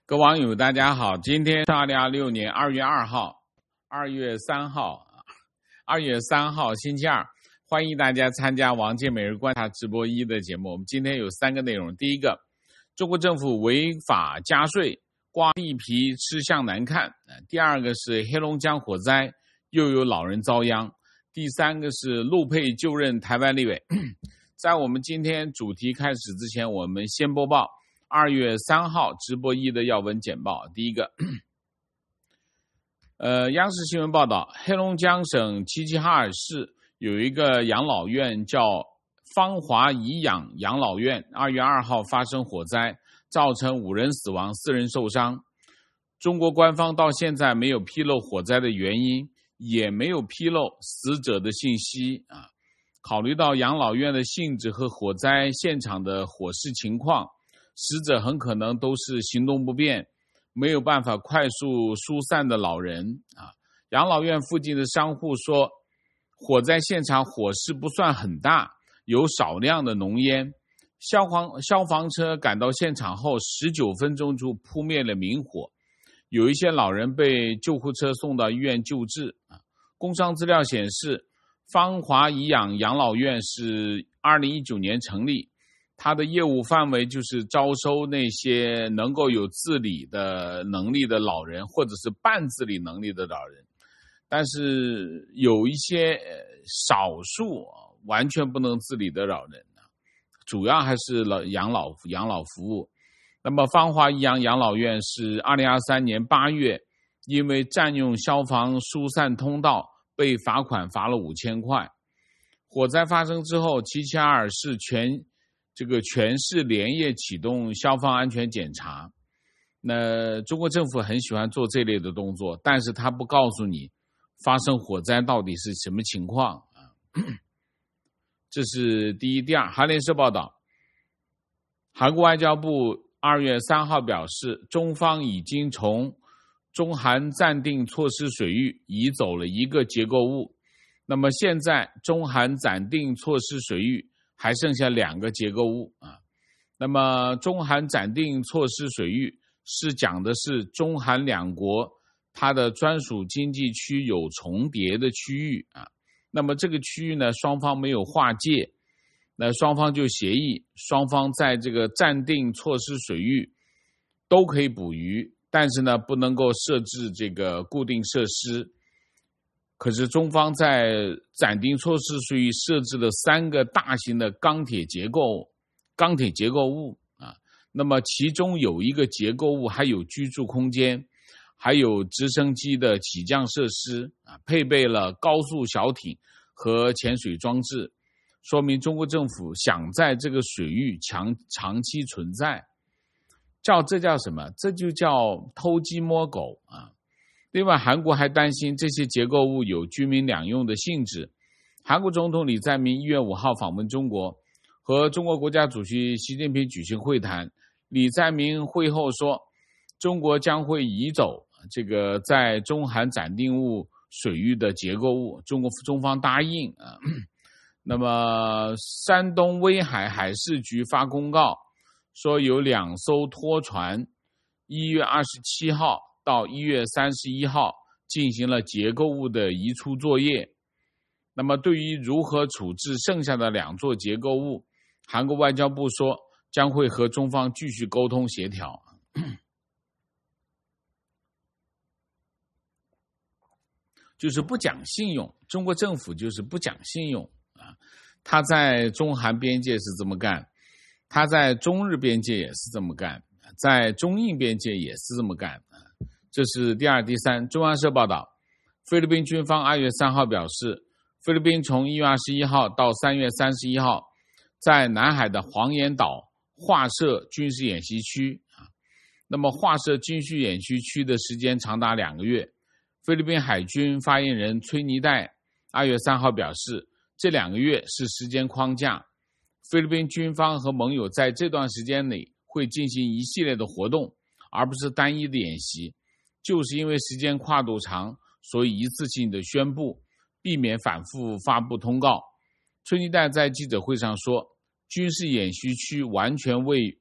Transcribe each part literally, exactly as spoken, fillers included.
各位网友大家好，今天是二零二六年二月二号，二月三号，二月三号星期二，欢迎大家参加王健每日观察直播一的节目。我们今天有三个内容，第一个，中国政府违法加税，刮地皮吃相难看；第二个是黑龙江火灾，又有老人遭殃；第三个是陆配就任台湾立委。在我们今天主题开始之前，我们先播报二月三号直播一的要闻简报。第一个，呃，央视新闻报道，黑龙江省齐齐哈尔市有一个养老院叫芳华颐养养老院，二月二号发生火灾，造成五人死亡，四人受伤。中国官方到现在没有披露火灾的原因，也没有披露死者的信息啊。考虑到养老院的性质和火灾现场的火势情况，死者很可能都是行动不便，没有办法快速疏散的老人啊。养老院附近的商户说，火灾现场火势不算很大，有少量的浓烟。消防消防车赶到现场后，十九分钟就扑灭了明火。有一些老人被救护车送到医院救治啊。工商资料显示，芳华颐养养老院是二零一九年成立，它的业务范围就是招收那些能够有自理的能力的老人，或者是半自理能力的老人。但是有一些少数完全不能自理的老人，主要还是老养老养老服务。那么芳华颐养养老院是二零二三年八月因为占用消防疏散通道被罚款罚了五千块。火灾发生之后，齐齐哈尔市全这个全市连夜启动消防安全检查。那中国政府很喜欢做这类的动作，但是他不告诉你发生火灾到底是什么情况啊？这是第一。第二，韩联社报道，韩国外交部二月三号表示，中方已经从中韩暂定措施水域移走了一个结构物，那么现在中韩暂定措施水域还剩下两个结构物啊。那么中韩暂定措施水域是讲的是中韩两国它的专属经济区有重叠的区域啊。那么这个区域呢，双方没有划界，那双方就协议，双方在这个暂定措施水域都可以捕鱼，但是呢，不能够设置这个固定设施。可是中方在暂定措施水域设置了三个大型的钢铁结构钢铁结构物啊，那么其中有一个结构物还有居住空间，还有直升机的起降设施啊，配备了高速小艇和潜水装置，说明中国政府想在这个水域长长期存在。叫这叫什么？这就叫偷鸡摸狗啊！另外，韩国还担心这些结构物有军民两用的性质。韩国总统李在明一月五号访问中国，和中国国家主席习近平举行会谈。李在明会后说，中国将会移走这个在中韩暂定物水域的结构物，中国中方答应啊。那么，山东威海海事局发公告说，有两艘拖船一月二十七号到一月三十一号进行了结构物的移出作业。那么对于如何处置剩下的两座结构物，韩国外交部说将会和中方继续沟通协调。就是不讲信用，中国政府就是不讲信用啊！他在中韩边界是这么干，他在中日边界也是这么干，在中印边界也是这么干。这是第二。第三，中央社报道，菲律宾军方二月三号表示，菲律宾从一月二十一号到三月三十一号，在南海的黄岩岛划设军事演习区啊。那么划设军事演习区的时间长达两个月。菲律宾海军发言人崔尼代二月三号表示，这两个月是时间框架，菲律宾军方和盟友在这段时间内会进行一系列的活动，而不是单一的演习。就是因为时间跨度长，所以一次性的宣布，避免反复发布通告。崔尼代在记者会上说，军事演习区完全为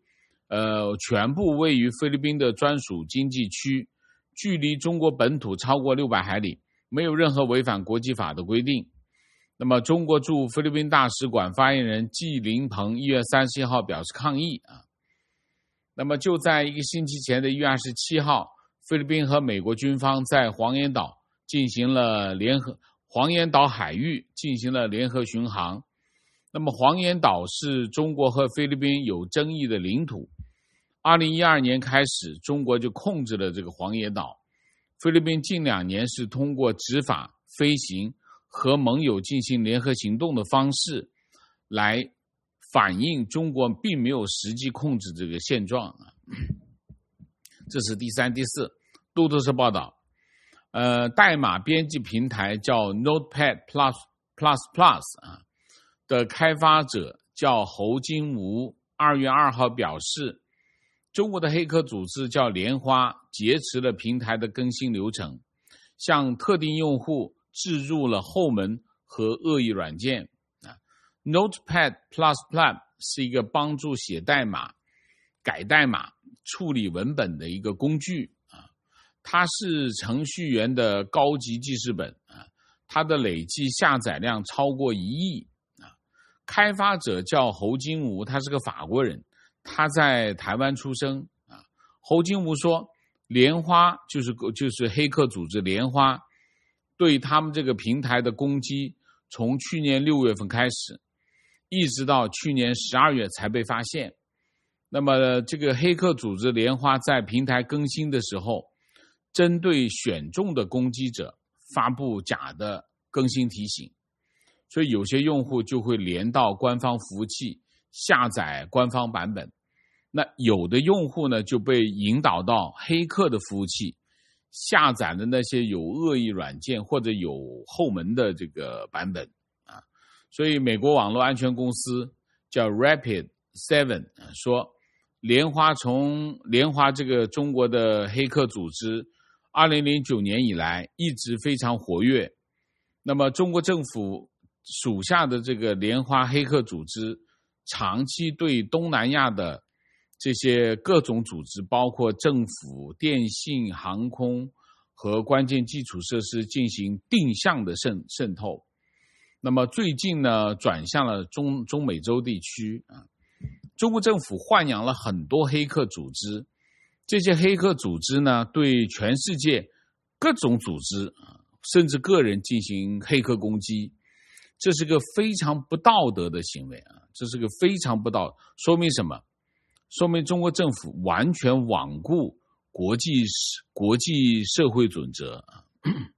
呃，全部位于菲律宾的专属经济区，距离中国本土超过六百海里，没有任何违反国际法的规定。那么，中国驻菲律宾大使馆发言人季凌鹏一月三十一号表示抗议啊。那么，就在一个星期前的一月二十七号，菲律宾和美国军方在黄岩岛进行了联合黄岩岛海域进行了联合巡航。那么，黄岩岛是中国和菲律宾有争议的领土。二零一二年开始，中国就控制了这个黄岩岛。菲律宾近两年是通过执法、飞行和盟友进行联合行动的方式，来反映中国并没有实际控制这个现状啊。这是第三、第四。路透社报道，呃，代码编辑平台叫 Notepad Plus Plus Plus 啊的开发者叫侯金吾，二月二号表示，中国的黑客组织叫莲花劫持了平台的更新流程，向特定用户置入了后门和恶意软件。Notepad Plus Plus 是一个帮助写代码、改代码、处理文本的一个工具啊，它是程序员的高级记事本啊，它的累计下载量超过一亿啊。开发者叫侯金吾，他是个法国人，他在台湾出生啊。侯金吾说，莲花就是就是黑客组织莲花对他们这个平台的攻击，从去年六月份开始，一直到去年十二月才被发现。那么这个黑客组织莲花在平台更新的时候，针对选中的攻击者发布假的更新提醒，所以有些用户就会连到官方服务器下载官方版本，那有的用户呢就被引导到黑客的服务器下载的那些有恶意软件或者有后门的这个版本啊。所以美国网络安全公司叫 Rapid Seven 说，莲花从莲花这个中国的黑客组织二零零九年以来一直非常活跃。那么中国政府属下的这个莲花黑客组织长期对东南亚的这些各种组织，包括政府、电信、航空和关键基础设施进行定向的渗渗透。那么最近呢，转向了中中美洲地区啊。中国政府豢养了很多黑客组织，这些黑客组织呢，对全世界各种组织甚至个人进行黑客攻击，这是个非常不道德的行为啊！这是个非常不道德，说明什么？说明中国政府完全罔顾国际国际社会准则啊！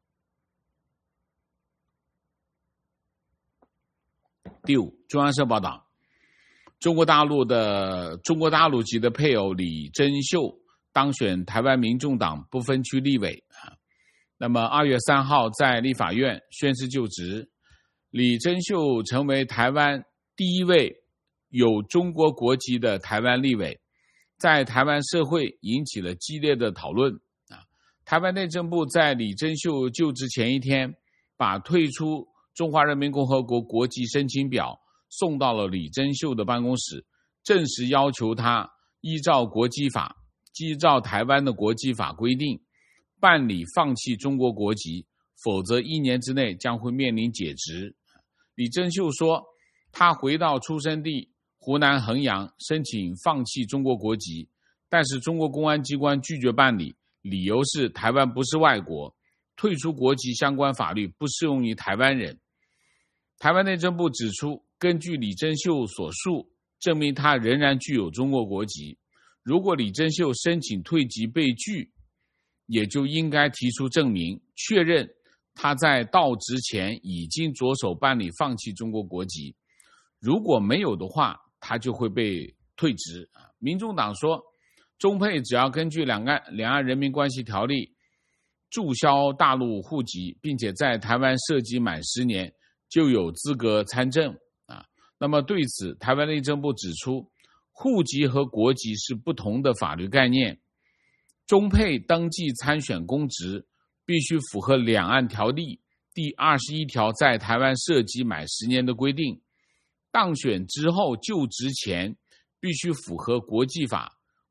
第五，中央社报道，中国大陆的中国大陆籍的配偶李珍秀当选台湾民众党不分区立委啊。那么二月三号在立法院宣誓就职，李珍秀成为台湾第一位有中国国籍的台湾立委，在台湾社会引起了激烈的讨论啊。台湾内政部在李珍秀就职前一天，把退出中华人民共和国国籍申请表送到了李珍秀的办公室，正式要求他依照国际法，依照台湾的国际法规定，办理放弃中国国籍，否则一年之内将会面临解职。李珍秀说，他回到出生地湖南衡阳申请放弃中国国籍，但是中国公安机关拒绝办理，理由是台湾不是外国，退出国籍相关法律不适用于台湾人。台湾内政部指出，根据李珍秀所述，证明他仍然具有中国国籍。如果李珍秀申请退籍被拒，也就应该提出证明，确认他在到职前已经着手办理放弃中国国籍。如果没有的话，他就会被退职。民众党说，中配只要根据两岸两岸人民关系条例注销大陆户籍，并且在台湾涉及满十年，就有资格参政啊。那么对此，台湾内政部指出，户籍和国籍是不同的法律概念。中配登记参选公职必须符合两岸条例第二十一条在台湾涉及满十年的规定，当选之后就职前必须符合国际法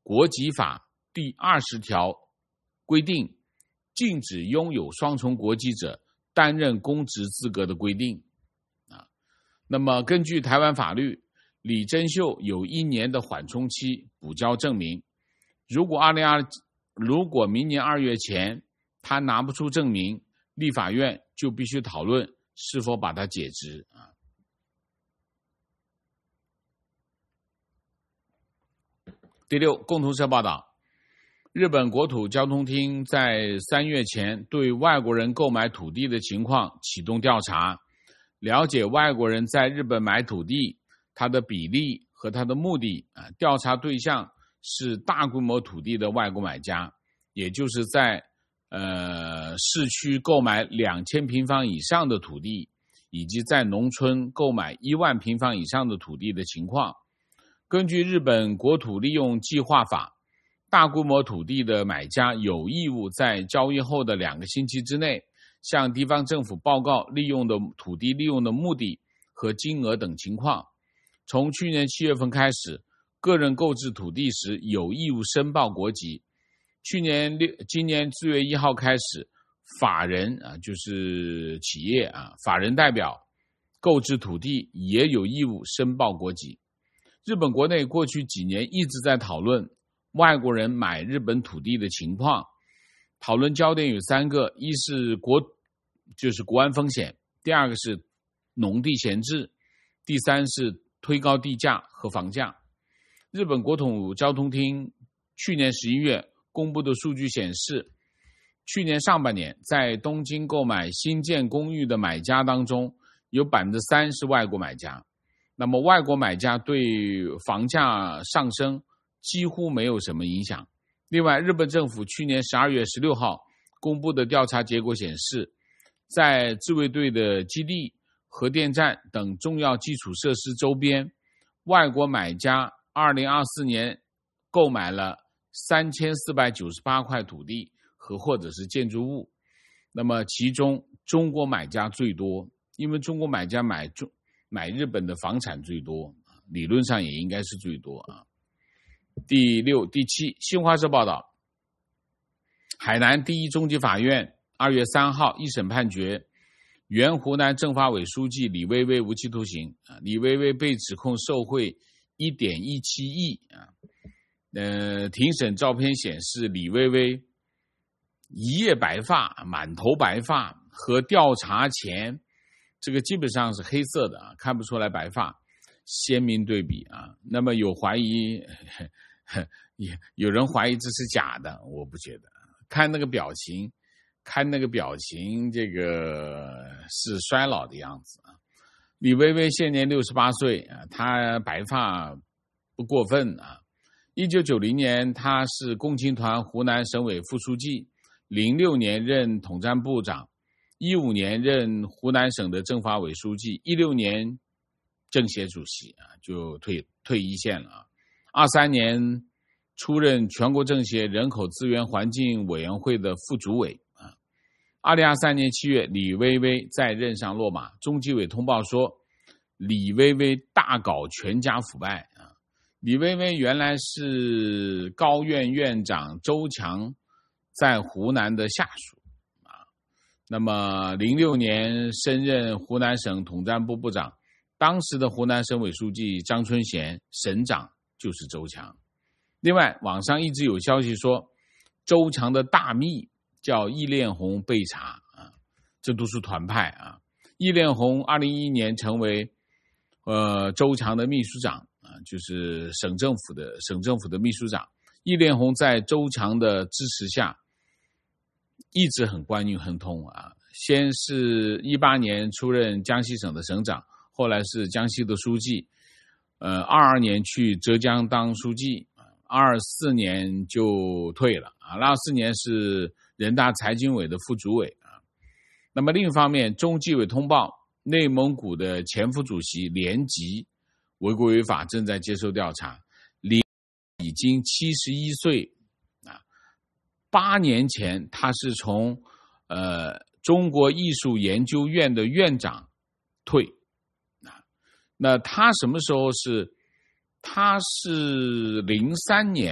国籍法第二十条规定，禁止拥有双重国籍者担任公职资格的规定。啊，那么根据台湾法律，李珍秀有一年的缓冲期补交证明。如果二零二如果明年二月前他拿不出证明，立法院就必须讨论是否把他解职啊。第六，共同社报道，日本国土交通厅在三月前对外国人购买土地的情况启动调查，了解外国人在日本买土地它的比例和它的目的啊。调查对象是大规模土地的外国买家，也就是在呃市区购买两千平方以上的土地，以及在农村购买一万平方以上的土地的情况。根据日本国土利用计划法，大规模土地的买家有义务在交易后的两个星期之内向地方政府报告利用的土地利用的目的和金额等情况。从去年七月份开始，个人购置土地时有义务申报国籍。去年六今年四月一号开始，法人啊就是企业啊法人代表购置土地也有义务申报国籍。日本国内过去几年一直在讨论外国人买日本土地的情况，讨论焦点有三个：一是国就是国安风险，第二个是农地闲置，第三是推高地价和房价。日本国土交通厅去年十一月公布的数据显示，去年上半年在东京购买新建公寓的买家当中，有 百分之三 是外国买家。那么外国买家对房价上升几乎没有什么影响。另外，日本政府去年十二月十六号公布的调查结果显示，在自卫队的基地、核电站等重要基础设施周边，外国买家二零二四年购买了三千四百九十八块土地和或者是建筑物。那么其中中国买家最多，因为中国买家买中买日本的房产最多，理论上也应该是最多啊。第六、第七，新华社报道，海南第一中级法院二月三号一审判决，原湖南政法委书记李薇薇无期徒刑。李薇薇被指控受贿 一点一七亿啊。呃，庭审照片显示，李薇薇一夜白发，满头白发，和调查前这个基本上是黑色的啊，看不出来白发，鲜明对比啊。那么有怀疑，也有人怀疑这是假的，我不觉得。看那个表情，看那个表情，这个是衰老的样子啊。李薇薇现年六十八岁啊，她白发不过分啊。一九九零年，她是共青团湖南省委副书记，零六年任统战部长。一五年任湖南省的政法委书记，一六年政协主席啊，就退退一线了啊。二三年出任全国政协人口资源环境委员会的副主委啊。二零二三年七月，李薇薇在任上落马，中纪委通报说，李薇薇大搞全家腐败啊。李薇薇原来是高院院长周强在湖南的下属。那么零六年升任湖南省统战部部长，当时的湖南省委书记张春贤，省长就是周强。另外，网上一直有消息说，周强的大秘叫易炼红被查啊，这都是团派啊。易炼红二零一一年成为呃周强的秘书长啊，就是省政府的省政府的秘书长。易炼红在周强的支持下，一直很官运亨通啊，先是一八年出任江西省的省长，后来是江西的书记，呃，二二年去浙江当书记，二四年就退了啊，二四年是人大财经委的副主委啊。那么另一方面，中纪委通报，内蒙古的前副主席连吉违规违法正在接受调查，连已经七十一岁。八年前，他是从呃中国艺术研究院的院长退啊。那他什么时候是？他是零三年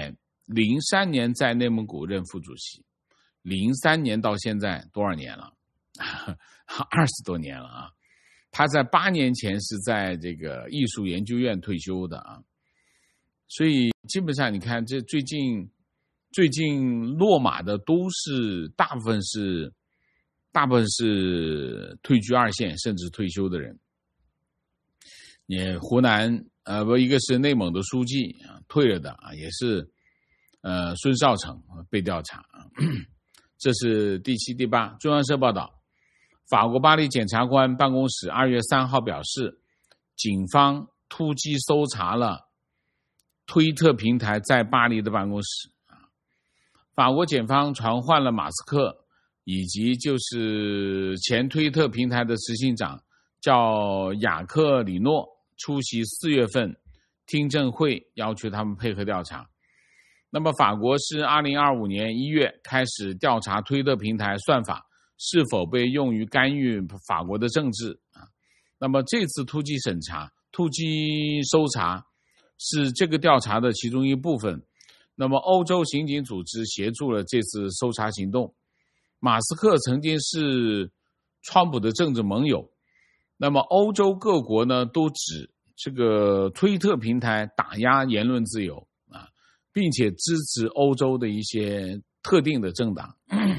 零三年在内蒙古任副主席，零三年到现在多少年了？二十多年了啊！他在八年前是在这个艺术研究院退休的啊，所以基本上你看，这最近最近落马的都是大部分是大部分是退居二线甚至退休的人。你湖南呃不，一个是内蒙的书记啊退了的啊，也是呃孙少成被调查啊。这是第七、第八。中央社报道，法国巴黎检察官办公室二月三号表示，警方突击搜查了推特平台在巴黎的办公室。法国检方传唤了马斯克以及就是前推特平台的执行长叫雅克里诺出席四月份听证会，要求他们配合调查。那么法国是二零二五年一月开始调查推特平台算法是否被用于干预法国的政治啊。那么这次突击审查、突击搜查是这个调查的其中一部分。那么欧洲刑警组织协助了这次搜查行动。马斯克曾经是川普的政治盟友，那么欧洲各国呢都指这个推特平台打压言论自由啊，并且支持欧洲的一些特定的政党。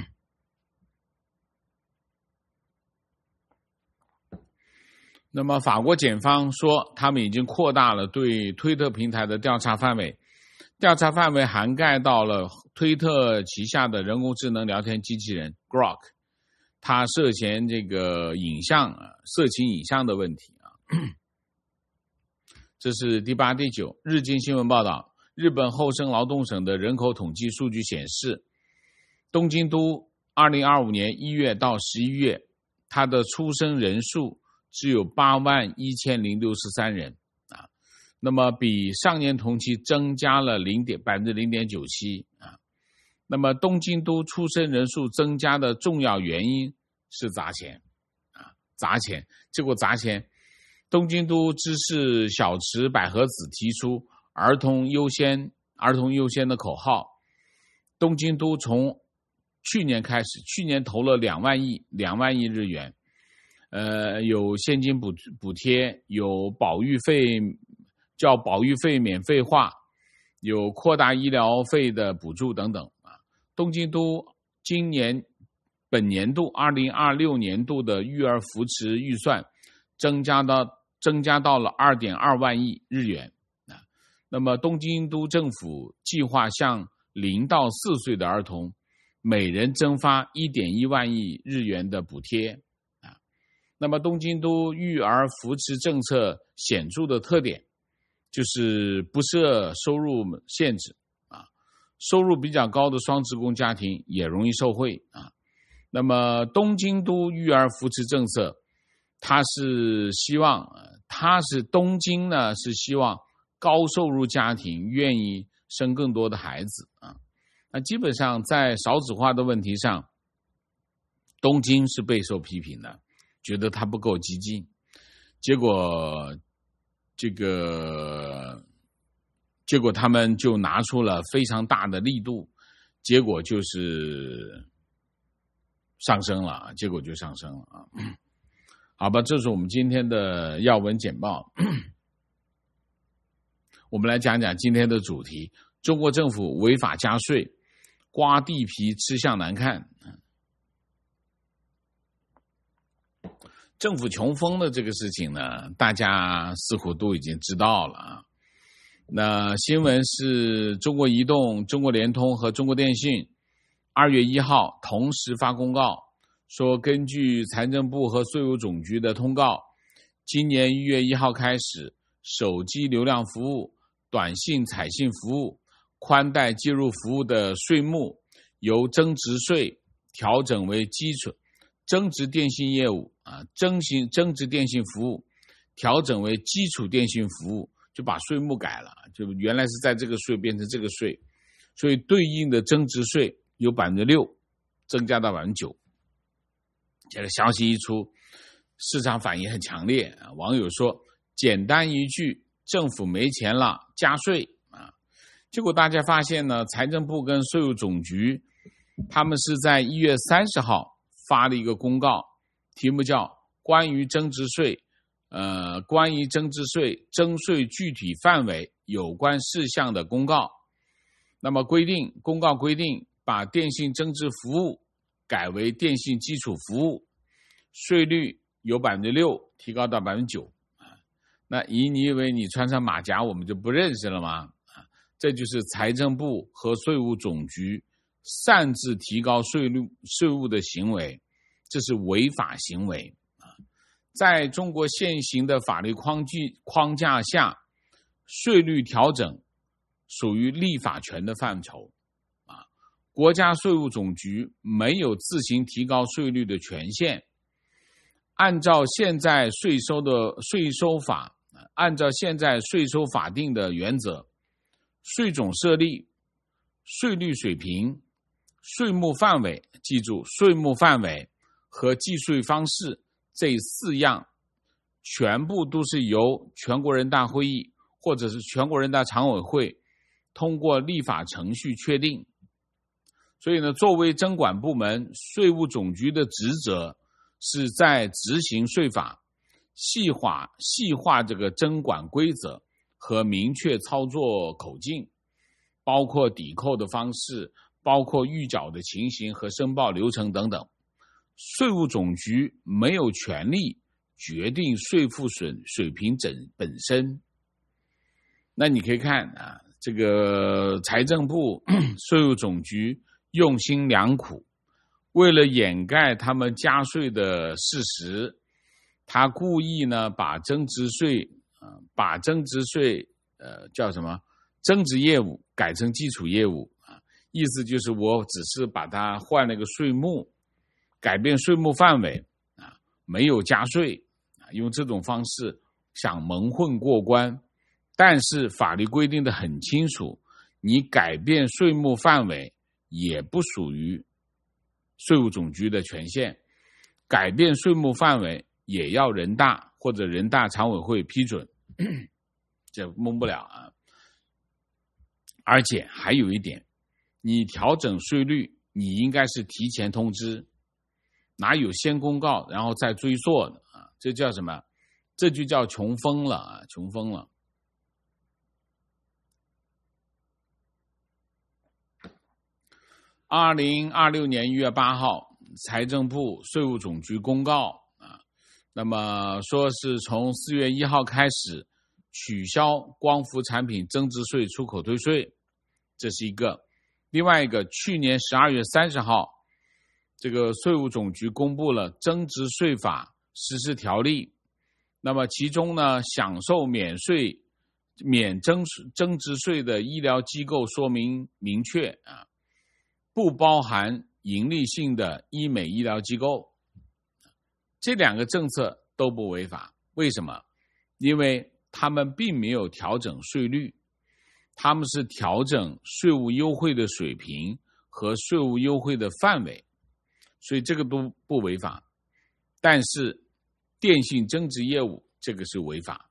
那么法国检方说，他们已经扩大了对推特平台的调查范围，调查范围涵盖到了推特旗下的人工智能聊天机器人 Grok， 它涉嫌这个影像色情影像的问题啊。这是第八、第九。日经新闻报道，日本厚生劳动省的人口统计数据显示，东京都二零二五年一月到十一月，它的出生人数只有八万一千零六十三人啊，那么比上年同期增加了零点百分之零点九七啊。那么东京都出生人数增加的重要原因是砸钱啊，砸钱，结果砸钱。东京都知事小池百合子提出儿童优先儿童优先的口号，东京都从去年开始，去年投了两万亿两万亿日元，呃，有现金补补贴，有保育费叫保育费免费化，有扩大医疗费的补助等等啊。东京都今年本年度二零二六年度的育儿扶持预算增加到增加到了 二点二万亿日元啊。那么东京都政府计划向零到四岁的儿童每人增发 一点一万亿日元的补贴啊。那么东京都育儿扶持政策显著的特点就是不设收入限制啊，收入比较高的双职工家庭也容易受惠啊。那么东京都育儿扶持政策，它是希望，它是东京呢是希望高收入家庭愿意生更多的孩子啊。那基本上在少子化的问题上，东京是备受批评的，觉得它不够激进。结果这个结果他们就拿出了非常大的力度，结果就是上升了，结果就上升了啊。好吧，这是我们今天的要闻简报。我们来讲讲今天的主题：中国政府违法加税，刮地皮吃相难看。政府穷疯的这个事情呢，大家似乎都已经知道了啊。那新闻是中国移动、中国联通和中国电信二月一号同时发公告，说根据财政部和税务总局的通告，今年一月一号开始，手机流量服务、短信采信服务、宽带接入服务的税目由增值税调整为基础，增值电信业务啊，增信增值电信服务调整为基础电信服务，就把税目改了，就原来是在这个税变成这个税，所以对应的增值税由 百分之六 增加到 百分之九。这个消息一出，市场反应很强烈啊！网友说，简单一句，政府没钱了，加税啊！ 结果大家发现呢，财政部跟税务总局他们是在一月三十号发了一个公告，题目叫关于增值税呃，关于增值税征税具体范围有关事项的公告。那么规定公告规定把电信增值服务改为电信基础服务，税率由 百分之六 提高到 百分之九。 那咦，你以为你穿上马甲我们就不认识了吗？这就是财政部和税务总局擅自提高税率税务的行为，这是违法行为。在中国现行的法律框距框架下，税率调整属于立法权的范畴。啊，国家税务总局没有自行提高税率的权限。按照现在税收的税收法，按照现在税收法定的原则，税种设立、税率水平、税目范围，记住税目范围和计税方式这四样全部都是由全国人大会议或者是全国人大常委会通过立法程序确定。所以呢，作为征管部门，税务总局的职责是在执行税法，细化细化这个征管规则和明确操作口径，包括抵扣的方式，包括预缴的情形和申报流程等等。税务总局没有权利决定税负水水平本身。那你可以看啊，这个财政部、税务总局用心良苦，为了掩盖他们加税的事实，他故意呢把增值税呃把增值税呃叫什么增值业务改成基础业务啊，意思就是我只是把它换了个税目，改变税目范围啊，没有加税啊，用这种方式想蒙混过关。但是法律规定的很清楚，你改变税目范围也不属于税务总局的权限，改变税目范围也要人大或者人大常委会批准，这蒙不了啊。而且还有一点，你调整税率，你应该是提前通知，哪有先公告然后再追溯的啊？这叫什么？这就叫穷疯了啊！穷疯了。二零二六年一月八号，财政部、税务总局公告啊，那么说是从四月一号开始取消光伏产品增值税出口退税，这是一个。另外一个，去年十二月三十号，这个税务总局公布了增值税法实施条例，那么其中呢，享受免税、免增增值税的医疗机构说明明确啊。不包含盈利性的医美医疗机构，这两个政策都不违法。为什么？因为他们并没有调整税率，他们是调整税务优惠的水平和税务优惠的范围，所以这个都不违法。但是电信增值业务这个是违法。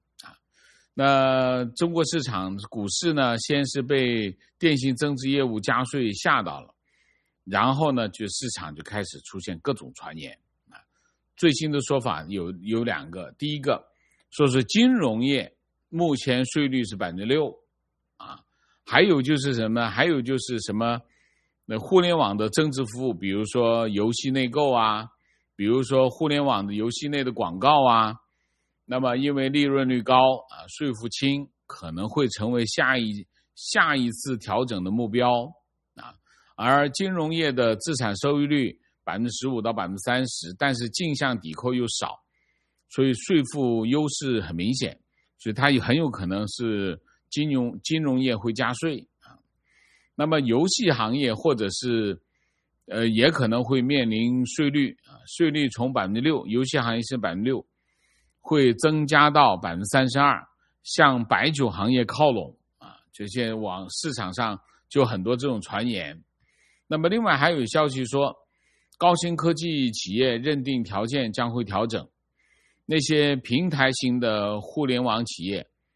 那中国市场股市呢，先是被电信增值业务加税吓到了，然后呢，就市场就开始出现各种传言啊。最新的说法有有两个，第一个说是金融业目前税率是 百分之六 啊，还有就是什么？还有就是什么？那互联网的增值服务，比如说游戏内购啊，比如说互联网的游戏内的广告啊。那么因为利润率高啊，税负轻，可能会成为下一下一次调整的目标啊。而金融业的资产收益率 百分之十五 到 百分之三十， 但是净项抵扣又少，所以税负优势很明显，所以它也很有可能是金融金融业会加税啊。那么游戏行业或者是呃也可能会面临税率啊，税率从 百分之六， 游戏行业是 百分之六。会增加到 百分之三十二， 向白酒行业靠拢啊，这些往市场上就很多这种传言。那么另外还有消息说，高新科技企业认定条件将会调整，那些平台型的互联网企业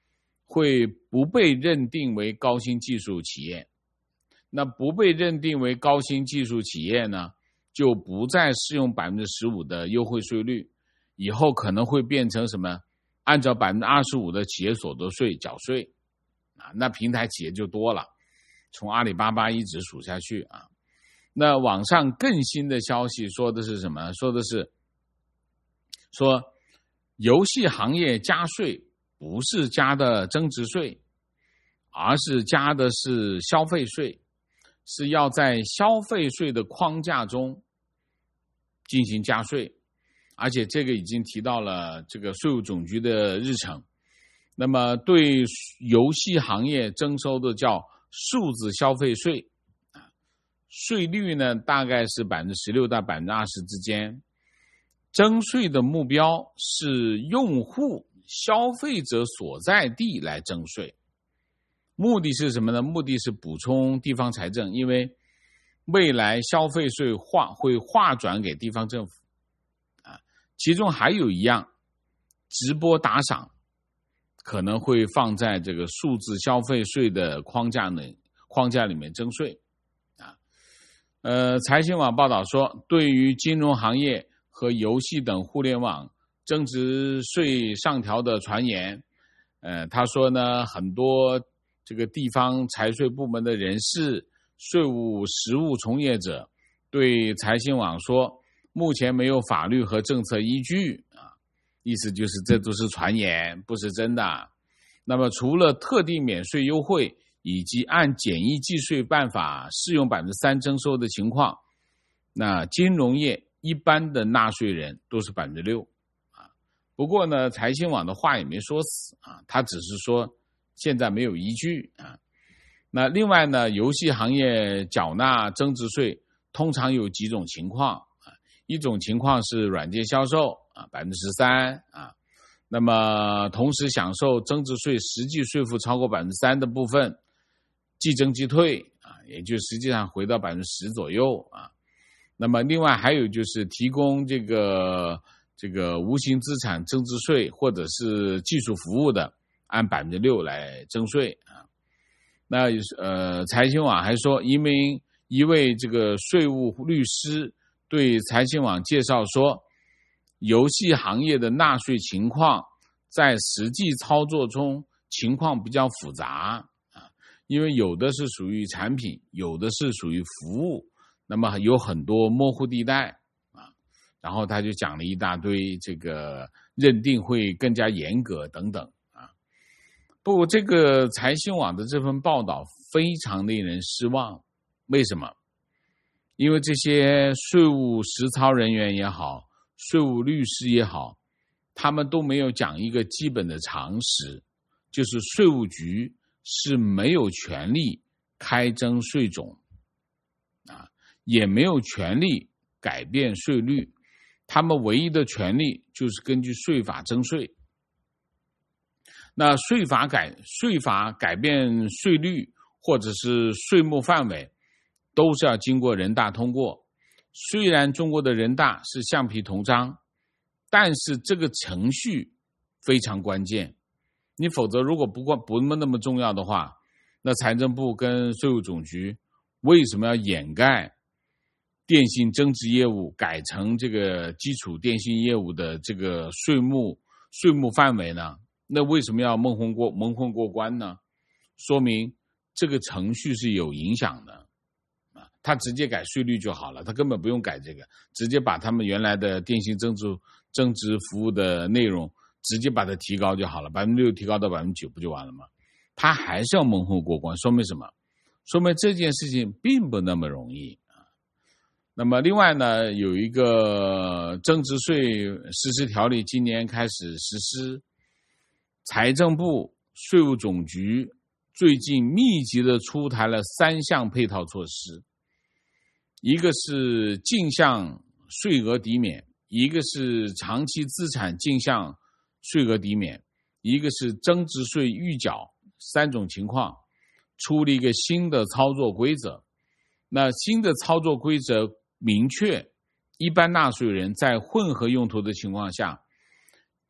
会不被认定为高新技术企业。那不被认定为高新技术企业呢，就不再适用 百分之十五 的优惠税率，以后可能会变成什么？按照 百分之二十五 的企业所得税缴税啊，那平台企业就多了，从阿里巴巴一直数下去啊。那网上更新的消息说的是什么？说的是说游戏行业加税不是加的增值税，而是加的是消费税，是要在消费税的框架中进行加税，而且这个已经提到了这个税务总局的日程。那么对游戏行业征收的叫数字消费税，税率呢大概是 百分之十六 到 百分之二十 之间。征税的目标是用户消费者所在地来征税，目的是什么呢？目的是补充地方财政，因为未来消费税划会划转给地方政府啊，其中还有一样，直播打赏可能会放在这个数字消费税的框架内框架里面征税啊。呃，财新网报道说，对于金融行业和游戏等互联网增值税上调的传言，呃，他说呢，很多这个地方财税部门的人士、税务实务从业者对财新网说，目前没有法律和政策依据啊，意思就是这都是传言，不是真的。那么除了特定免税优惠以及按简易计税办法适用 百分之三 征收的情况，那金融业一般的纳税人都是 百分之六 啊。不过呢，财新网的话也没说死啊，他只是说现在没有依据啊。那另外呢，游戏行业缴纳增值税通常有几种情况啊，一种情况是软件销售啊 百分之十三 啊，那么同时享受增值税实际税负超过 百分之三 的部分即征即退啊，也就实际上回到 百分之十 左右啊。那么另外还有就是提供这个这个无形资产增值税或者是技术服务的，按 百分之六 来征税啊。那呃，财新网还说，一名一位这个税务律师对财新网介绍说，游戏行业的纳税情况在实际操作中情况比较复杂啊，因为有的是属于产品，有的是属于服务，那么有很多模糊地带啊。然后他就讲了一大堆，这个认定会更加严格等等。不过这个财新网的这份报道非常令人失望，为什么？因为这些税务实操人员也好，税务律师也好，他们都没有讲一个基本的常识，就是税务局是没有权利开征税种啊，也没有权利改变税率，他们唯一的权利就是根据税法征税。那税法改税法改变税率或者是税目范围，都是要经过人大通过。虽然中国的人大是橡皮图章，但是这个程序非常关键。你否则如果不不那么重要的话，那财政部跟税务总局为什么要掩盖电信增值业务改成这个基础电信业务的这个税目税目范围呢？那为什么要蒙混过蒙混过关呢？说明这个程序是有影响的啊，他直接改税率就好了，他根本不用改这个，直接把他们原来的电信增值增值服务的内容直接把它提高就好了， 百分之六 提高到 百分之九 不就完了吗？他还是要蒙混过关，说明什么？说明这件事情并不那么容易啊。那么另外呢，有一个增值税实施条例今年开始实施，财政部、税务总局最近密集地出台了三项配套措施，一个是进项税额抵免，一个是长期资产进项税额抵免，一个是增值税预缴，三种情况出了一个新的操作规则。那新的操作规则明确，一般纳税人在混合用途的情况下，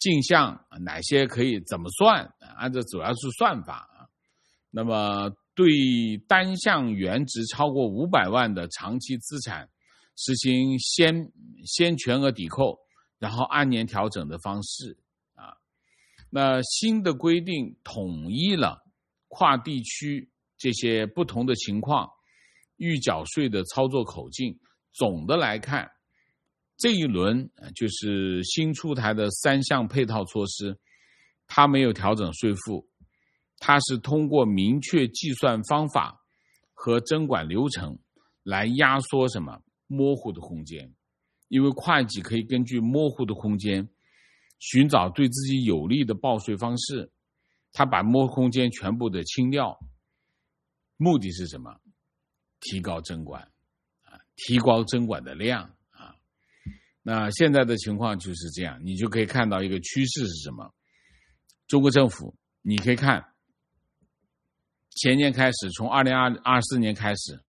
进项哪些可以怎么算，按照主要是算法啊。那么对单项原值超过五百万的长期资产实行先先全额抵扣，然后按年调整的方式啊。那新的规定统一了跨地区这些不同的情况预缴税的操作口径。总的来看，这一轮就是新出台的三项配套措施，它没有调整税负，它是通过明确计算方法和征管流程来压缩什么模糊的空间。因为会计可以根据模糊的空间寻找对自己有利的报税方式，它把模糊空间全部的清掉，目的是什么？提高征管啊，提高征管的量啊。那现在的情况就是这样，你就可以看到一个趋势是什么？中国政府，你可以看前年开始，从二零二四年开始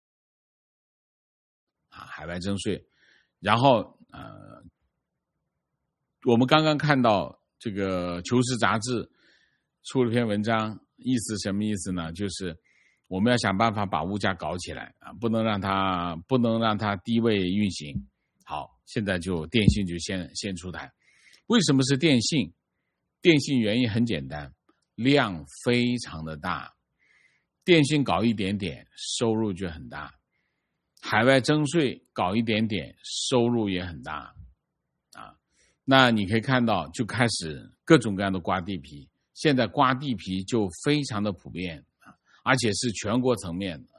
啊，海外征税，然后呃，我们刚刚看到这个《求是》杂志出了篇文章，意思什么意思呢？就是我们要想办法把物价搞起来啊，不能让它不能让它低位运行。好，现在就电信就先先出台。为什么是电信？电信原因很简单，量非常的大，电信搞一点点，收入就很大。海外征税搞一点点，收入也很大啊。那你可以看到，就开始各种各样的刮地皮，现在刮地皮就非常的普遍啊，而且是全国层面的。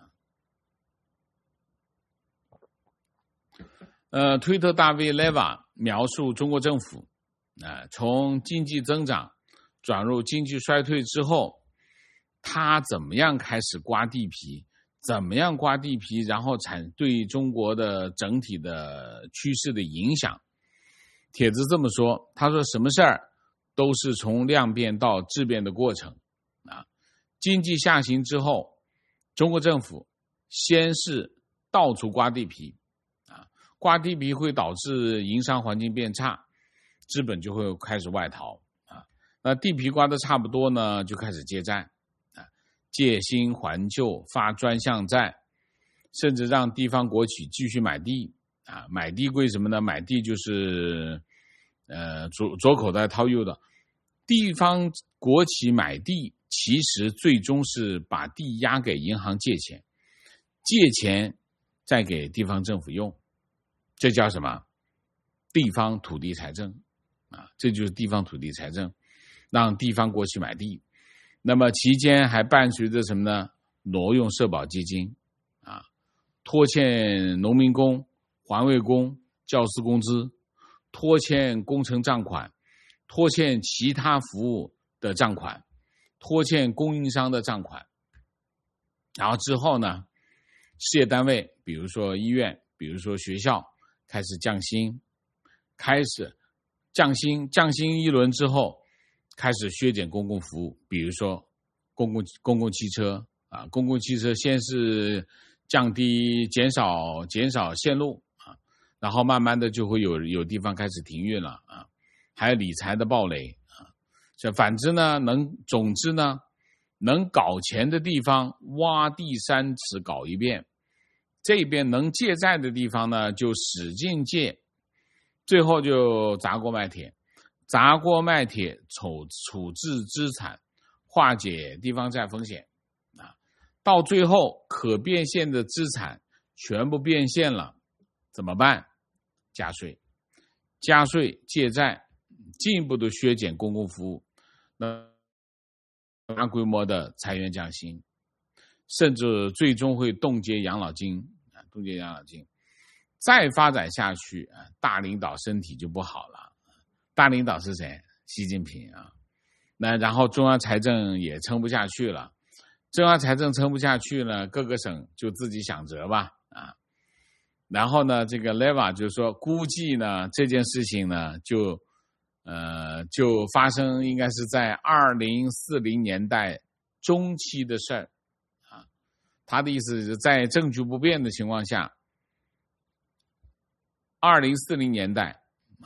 呃，推特大 V Leva 描述中国政府啊、呃，从经济增长转入经济衰退之后，他怎么样开始刮地皮？怎么样刮地皮，然后产对中国的整体的趋势的影响。帖子这么说，他说什么事儿都是从量变到质变的过程啊。经济下行之后，中国政府先是到处刮地皮啊，刮地皮会导致营商环境变差，资本就会开始外逃啊。那地皮刮得差不多呢，就开始借债。借新还旧，发专项债，甚至让地方国企继续买地啊！买地归什么呢？买地就是呃左左口袋掏右的。地方国企买地，其实最终是把地押给银行借钱，借钱再给地方政府用，这叫什么？地方土地财政啊！这就是地方土地财政，让地方国企买地。那么期间还伴随着什么呢？挪用社保基金啊，拖欠农民工、环卫工、教师工资，拖欠工程账款，拖欠其他服务的账款，拖欠供应商的账款。然后之后呢，事业单位，比如说医院，比如说学校，开始降薪，开始降薪，降薪一轮之后，开始削减公共服务，比如说公共公共汽车啊，公共汽车先是降低、减少、减少线路啊，然后慢慢的就会有有地方开始停运了啊，还有理财的暴雷啊。这反之呢，能总之呢，能搞钱的地方挖地三尺搞一遍，这边能借债的地方呢，就使劲借，最后就砸锅卖铁。砸锅卖铁，处处置资产，化解地方债风险啊，到最后可变现的资产全部变现了，怎么办？加税，加税借债，进一步的削减公共服务，那大规模的裁员降薪，甚至最终会冻结养老金啊，冻结养老金，再发展下去啊，大领导身体就不好了。大领导是谁？习近平啊。那然后中央财政也撑不下去了，中央财政撑不下去了，各个省就自己想辙吧啊。然后呢，这个 Leva 就说，估计呢这件事情呢就呃就发生，应该是在二零四零年代中期的事儿啊。他的意思是在政局不变的情况下，二零四零年代。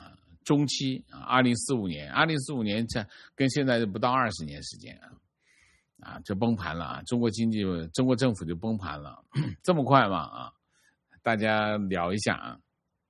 中期啊，二零四五年，二零四五年这跟现在不到二十年时间啊，啊，就崩盘了啊！中国经济，中国政府就崩盘了，这么快吗？啊，大家聊一下啊。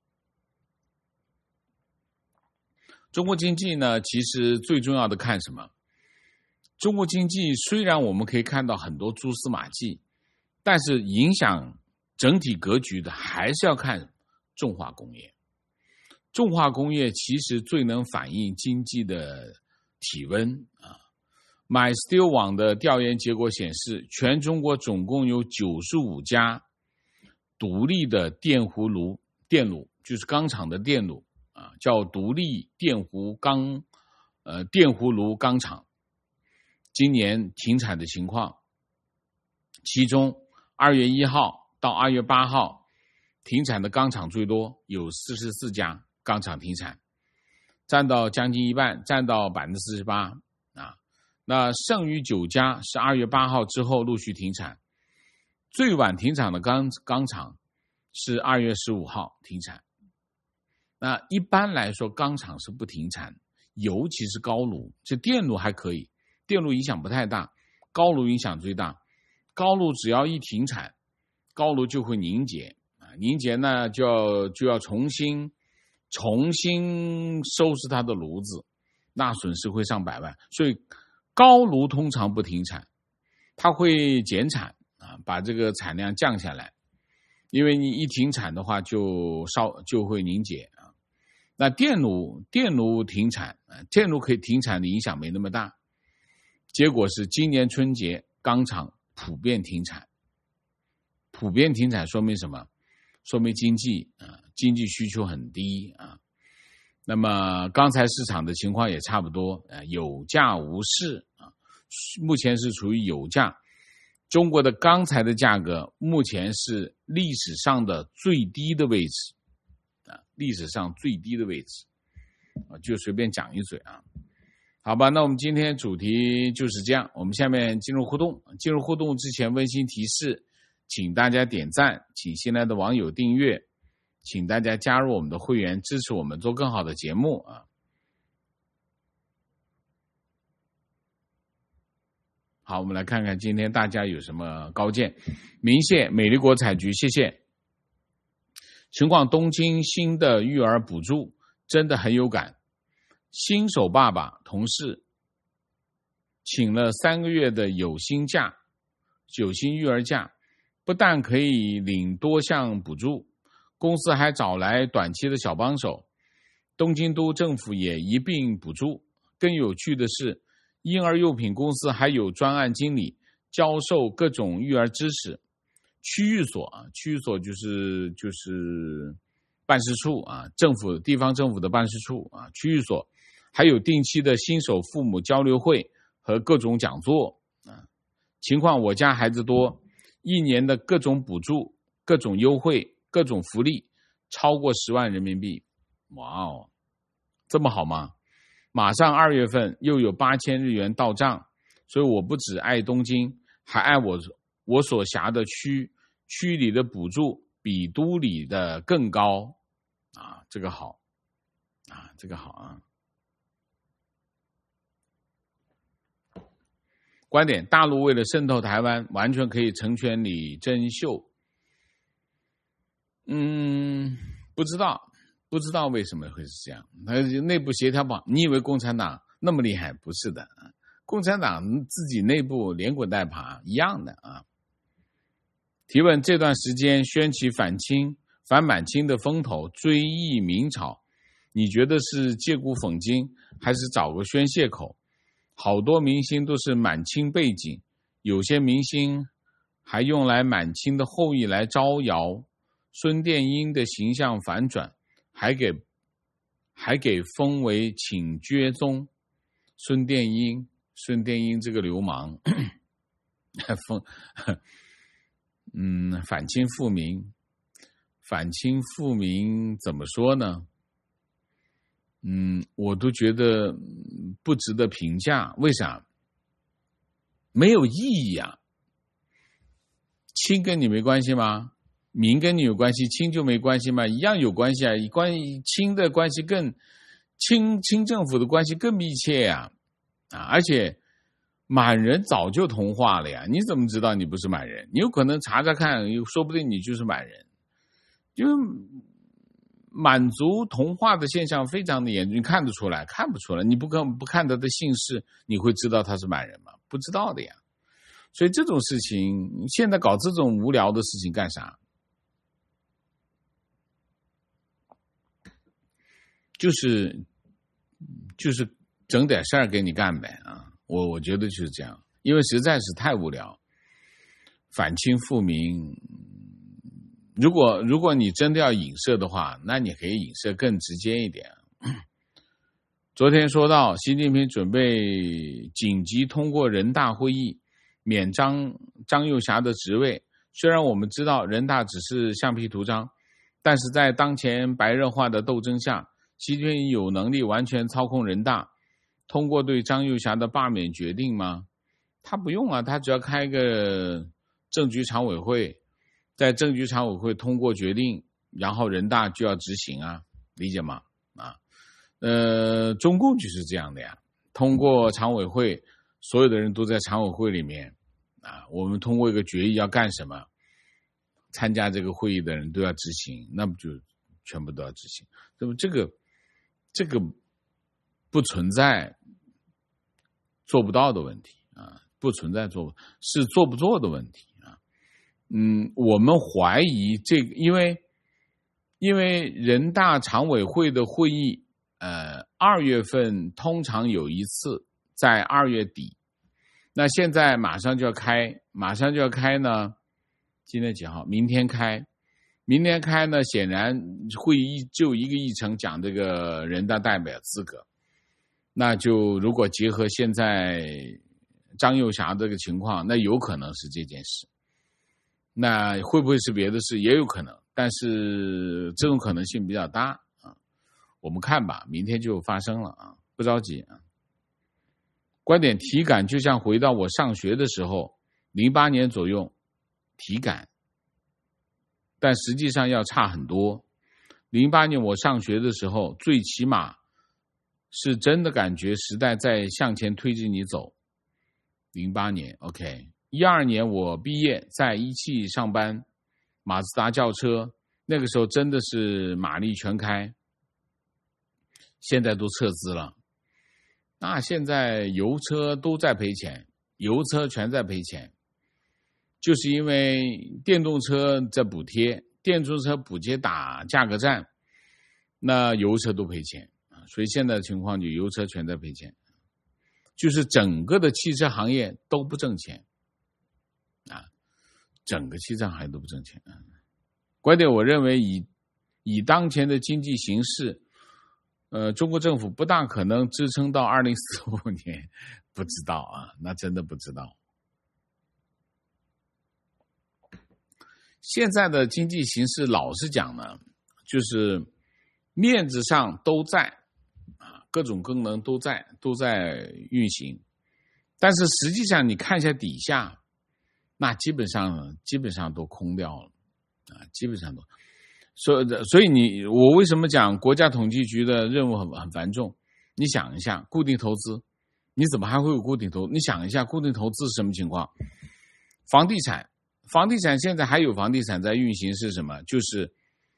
中国经济呢，其实最重要的看什么？中国经济虽然我们可以看到很多蛛丝马迹，但是影响整体格局的还是要看重化工业。重化工业其实最能反映经济的体温啊。MySteel 网的调研结果显示，全中国总共有九十五家独立的电弧炉电炉，就是钢厂的电炉啊，叫独立电弧钢呃电弧炉钢厂。今年停产的情况，其中二月一号到二月八号停产的钢厂最多，有四十四家钢厂停产，占到将近一半，占到百分之四十八啊。那剩余九家是二月八号之后陆续停产，最晚停产的钢钢厂是二月十五号停产。那一般来说，钢厂是不停产，尤其是高炉，这电炉还可以，电炉影响不太大，高炉影响最大。高炉只要一停产，高炉就会凝结啊，凝结呢就要就要重新重新收拾它的炉子，那损失会上百万。所以高炉通常不停产，它会减产啊，把这个产量降下来，因为你一停产的话就烧就会凝结啊。那电炉电炉停产啊，电炉可以停产的影响没那么大。结果是今年春节钢厂普遍停产，普遍停产说明什么？说明经济啊，经济需求很低啊。那么钢材市场的情况也差不多，啊，有价无市啊，目前是处于有价。中国的钢材的价格目前是历史上的最低的位置啊，历史上最低的位置啊，就随便讲一嘴啊。好吧，那我们今天主题就是这样，我们下面进入互动。进入互动之前温馨提示，请大家点赞，请新来的网友订阅，请大家加入我们的会员，支持我们做更好的节目啊。好，我们来看看今天大家有什么高见。明谢美丽国采菊，谢谢。情况东京新的育儿补助真的很有感，新手爸爸同事请了三个月的有薪假，有薪育儿假，不但可以领多项补助，公司还找来短期的小帮手，东京都政府也一并补助。更有趣的是，婴儿用品公司还有专案经理教授各种育儿知识。区域所啊，区域所就是就是办事处啊，政府地方政府的办事处啊，区域所还有定期的新手父母交流会和各种讲座啊。情况我家孩子多，一年的各种补助、各种优惠、各种福利超过十万人民币。哇哦，这么好吗？马上二月份又有八千日元到账，所以我不只爱东京，还爱我我所辖的区，区里的补助比都里的更高啊，这个好啊，这个好啊。观点：大陆为了渗透台湾，完全可以成全李珍秀。嗯，不知道。不知道为什么会是这样，他内部协调不好。你以为共产党那么厉害？不是的，共产党自己内部连滚带爬一样的啊。提问：这段时间掀起反清、反满清的风头，追忆明朝，你觉得是借古讽今，还是找个宣泄口？好多明星都是满清背景，有些明星还用来满清的后裔来招摇。孙殿英的形象反转，还给还给封为请爵宗。孙殿英，孙殿英这个流氓，封，嗯，反清复明，反清复明怎么说呢？嗯，我都觉得不值得评价。为啥？没有意义啊。清跟你没关系吗？明跟你有关系，清就没关系吗？一样有关系啊。关清的关系更清清政府的关系更密切呀，啊，而且满人早就同化了呀，你怎么知道你不是满人？你有可能查查看，说不定你就是满人。就满族同化的现象非常的严重，你看得出来？看不出来。你不看不看他的姓氏，你会知道他是满人吗？不知道的呀。所以这种事情，现在搞这种无聊的事情干啥？就是就是整点事儿给你干呗啊！我我觉得就是这样，因为实在是太无聊。反清复明，如果如果你真的要影射的话，那你可以影射更直接一点。昨天说到，习近平准备紧急通过人大会议免张张又侠的职位。虽然我们知道人大只是橡皮图章，但是在当前白热化的斗争下，习近平有能力完全操控人大，通过对张又侠的罢免决定吗？他不用啊，他只要开个政局常委会，在政局常委会通过决定，然后人大就要执行啊，理解吗？啊，呃，中共就是这样的呀，通过常委会，所有的人都在常委会里面啊，我们通过一个决议要干什么，参加这个会议的人都要执行，那不就全部都要执行？那么这个这个不存在做不到的问题啊，不存在做是做不做的问题啊。嗯，我们怀疑这个，因为因为人大常委会的会议，呃，二月份通常有一次，在二月底。那现在马上就要开，马上就要开呢。今天几号？明天开，明天开呢？显然会议就一个议程讲这个人大代表资格。那就如果结合现在张又侠这个情况，那有可能是这件事。那会不会是别的事？也有可能，但是这种可能性比较大啊。我们看吧，明天就发生了啊，不着急啊。观点体感就像回到我上学的时候，零八年左右体感，但实际上要差很多。零八年我上学的时候，最起码是真的感觉时代在向前推着你走。零八年 OK， 一二年我毕业，在一汽上班，马自达轿车，那个时候真的是马力全开，现在都撤资了。那现在油车都在赔钱，油车全在赔钱，就是因为电动车在补贴，电动车补贴打价格战，那油车都赔钱，所以现在的情况就油车全在赔钱，就是整个的汽车行业都不挣钱啊，整个汽车行业都不挣钱。观点我认为以以当前的经济形势，呃，中国政府不大可能支撑到二零四五年，不知道啊，那真的不知道。现在的经济形势，老实讲呢，就是面子上都在啊，各种功能都在都在运行，但是实际上你看一下底下，那基本上基本上都空掉了啊，基本上都。所以，所以你我为什么讲国家统计局的任务很很繁重？你想一下，固定投资，你怎么还会有固定投？你想一下，固定投资是什么情况？房地产，房地产现在还有房地产在运行是什么？就是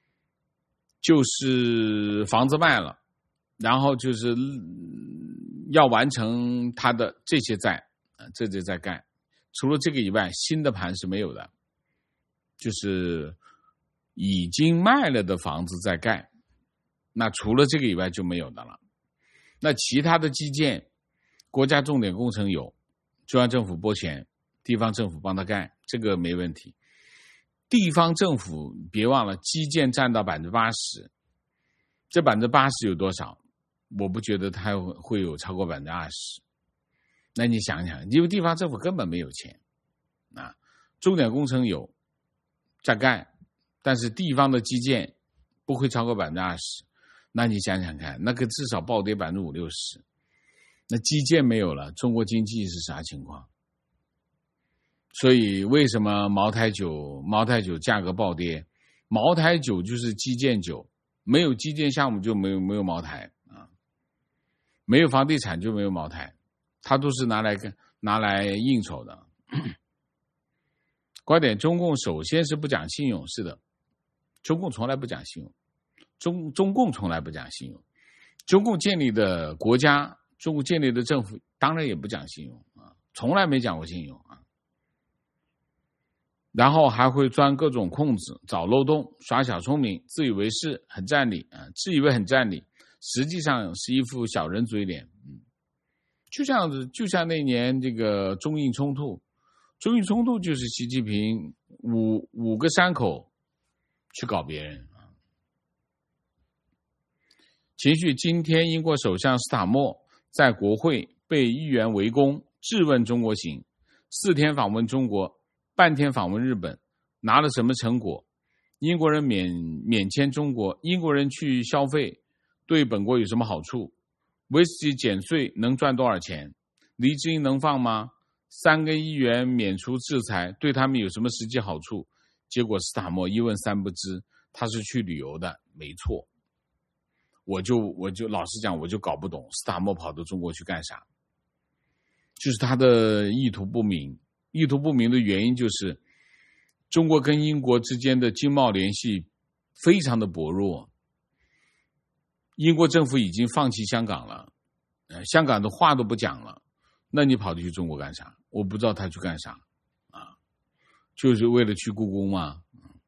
就是房子卖了，然后就是要完成它的这些债，这些在干。除了这个以外，新的盘是没有的，就是已经卖了的房子在盖，那除了这个以外就没有的了。那其他的基建，国家重点工程有，中央政府拨钱，地方政府帮他盖，这个没问题。地方政府别忘了，基建占到百分之八十，这百分之八十有多少？我不觉得它会有超过百分之二十。那你想想，因为地方政府根本没有钱啊，重点工程有在盖。但是地方的基建不会超过百分之二十，那你想想看，那个至少暴跌百分之五六十。那基建没有了，中国经济是啥情况？所以为什么茅台酒茅台酒价格暴跌？茅台酒就是基建酒，没有基建项目就没有没有茅台啊。 没有房地产就没有茅台，它都是拿来拿来应酬的。观点，中共首先是不讲信用，是的，中共从来不讲信用，中中共从来不讲信用，中共建立的国家，中共建立的政府当然也不讲信用啊，从来没讲过信用啊。然后还会钻各种空子，找漏洞，耍小聪明，自以为是，很占理啊，自以为很占理，实际上是一副小人嘴脸。嗯，就像就像那年这个中印冲突，中印冲突就是习近平五五个山口去搞别人啊。情绪，今天英国首相斯塔默在国会被议员围攻，质问中国行，四天访问中国，半天访问日本，拿了什么成果？英国人免免签中国，英国人去消费对本国有什么好处？威士忌减税能赚多少钱？黎智英能放吗？三个议员免除制裁对他们有什么实际好处？结果斯塔默一问三不知，他是去旅游的，没错。我就我就老实讲，我就搞不懂斯塔默跑到中国去干啥，就是他的意图不明。意图不明的原因就是中国跟英国之间的经贸联系非常的薄弱，英国政府已经放弃香港了，呃，香港的话都不讲了，那你跑去中国干啥？我不知道他去干啥啊，就是为了去故宫吗？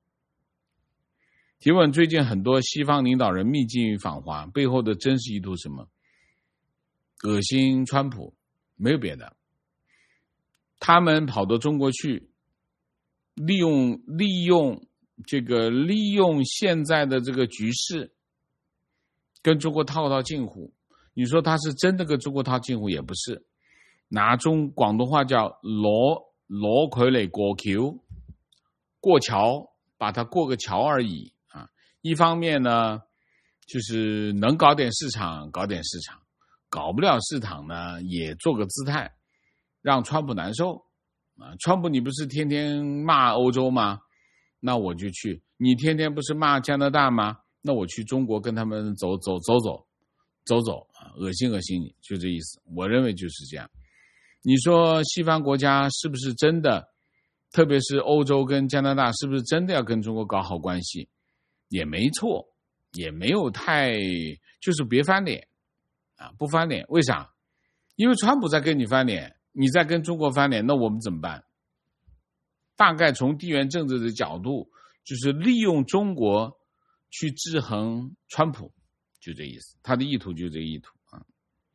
提问，最近很多西方领导人密集访华，背后的真实意图什么？恶心川普，没有别的。他们跑到中国去，利用利用这个利用现在的这个局势，跟中国套套近乎。你说他是真的跟中国套近乎也不是，拿中广东话叫攞攞佢嚟過橋，過橋，把它過個橋而已啊。一方面呢，就是能搞点市场，搞点市场，搞不了市场呢，也做个姿态。让川普难受啊！川普你不是天天骂欧洲吗？那我就去。你天天不是骂加拿大吗？那我去中国跟他们走走走走走走啊！恶心恶心你，就这意思。我认为就是这样。你说西方国家是不是真的，特别是欧洲跟加拿大，是不是真的要跟中国搞好关系？也没错，也没有太，就是别翻脸啊！不翻脸，为啥？因为川普在跟你翻脸。你在跟中国翻脸，那我们怎么办？大概从地缘政治的角度，就是利用中国去制衡川普，就这意思。他的意图就这意图啊。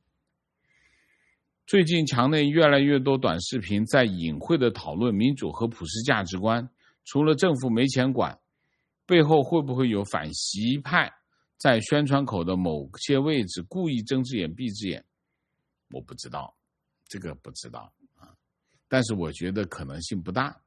最近墙内越来越多短视频在隐晦的讨论民主和普世价值观，除了政府没钱管，背后会不会有反习派在宣传口的某些位置故意睁只眼闭只眼？我不知道。这个不知道啊，但是我觉得可能性不大。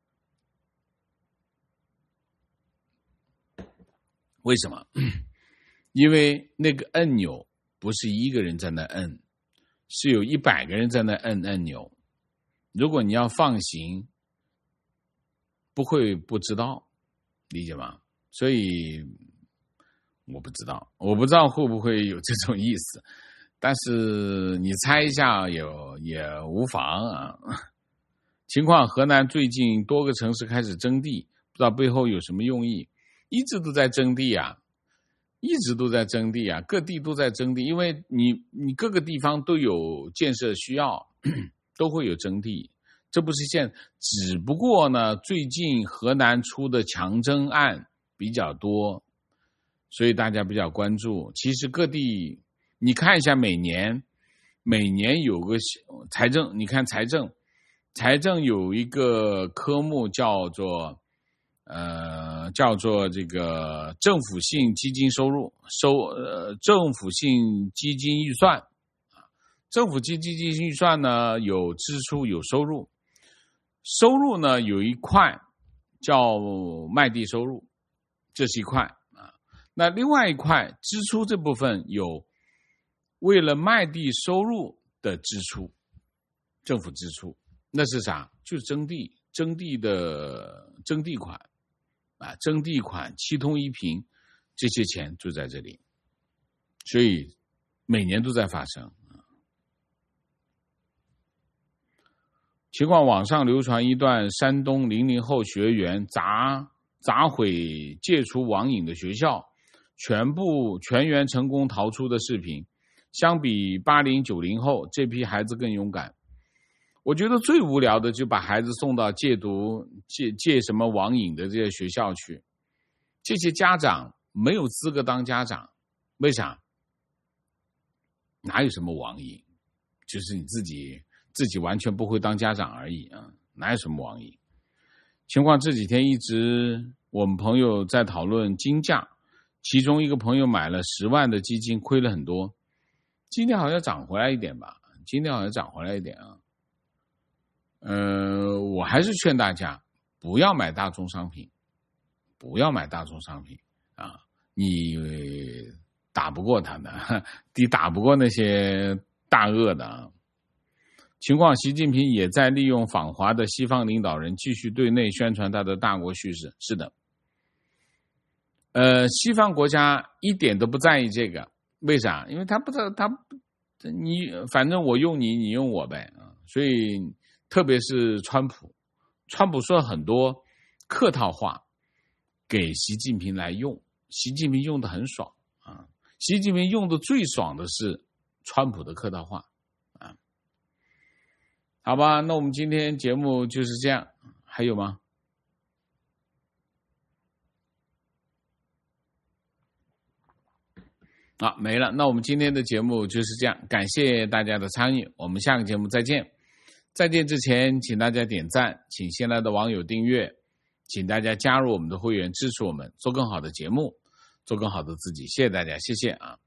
为什么？因为那个按钮不是一个人在那摁，是有一百个人在那摁按钮。如果你要放行，不会不知道，理解吗？所以我不知道，我不知道会不会有这种意思。但是你猜一下也也无妨啊。情况，河南最近多个城市开始征地，不知道背后有什么用意。一直都在征地啊，一直都在征地啊，各地都在征地，因为你你各个地方都有建设需要，都会有征地。这不是现，只不过呢，最近河南出的强征案比较多，所以大家比较关注。其实各地。你看一下每年每年有个财政，你看财政财政有一个科目叫做呃叫做这个政府性基金收入收呃政府性基金预算啊，政府基金基金预算呢有支出有收入，收入呢有一块叫卖地收入，这是一块啊，那另外一块支出这部分有。为了卖地收入的支出，政府支出，那是啥？就是征地，征地的征地款，啊，征地款、七通一平，这些钱就在这里。所以每年都在发生。情况网上流传一段山东零零后学员砸砸毁戒除网瘾的学校，全部全员成功逃出的视频。相比八零九零后，这批孩子更勇敢。我觉得最无聊的就把孩子送到戒毒戒戒什么网瘾的这些学校去，这些家长没有资格当家长。为啥？哪有什么网瘾，就是你自己自己完全不会当家长而已啊，哪有什么网瘾？情况这几天一直我们朋友在讨论金价，其中一个朋友买了十万的基金，亏了很多。今天好像涨回来一点吧，今天好像涨回来一点啊。呃，我还是劝大家不要买大宗商品，不要买大宗商品啊，你打不过他的，你打不过那些大鳄的啊。情况，习近平也在利用访华的西方领导人继续对内宣传他的大国叙事。是的，呃，西方国家一点都不在意这个，为啥？因为他不知道他你反正我用你，你用我呗啊。所以特别是川普，川普说很多客套话给习近平来用，习近平用的很爽啊。习近平用的最爽的是川普的客套话。好吧，那我们今天节目就是这样，还有吗？啊，没了。那我们今天的节目就是这样，感谢大家的参与，我们下个节目再见。再见之前，请大家点赞，请新来的网友订阅，请大家加入我们的会员，支持我们做更好的节目，做更好的自己。谢谢大家，谢谢啊。